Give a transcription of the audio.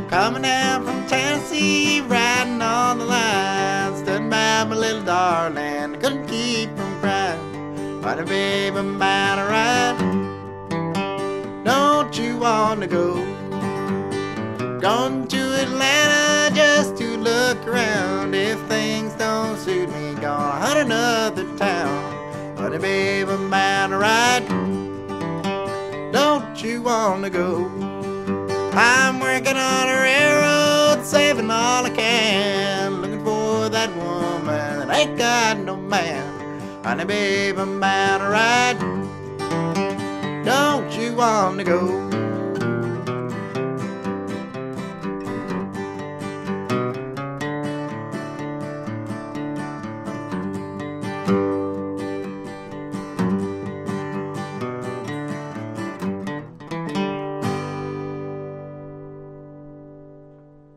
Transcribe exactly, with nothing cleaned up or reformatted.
Coming down from Tennessee, riding on the line. Stood by my little darling, couldn't keep from crying. Honey, babe, I'm about to ride. Don't you want to go? Going to Atlanta just to look around. If things don't suit me, gonna hunt another town. Honey, babe, I'm about to ride. Don't you want to go? I'm working on a railroad, saving all I can, looking for that woman that ain't got no man. Honey, babe, I'm about to ride. Don't you want to go?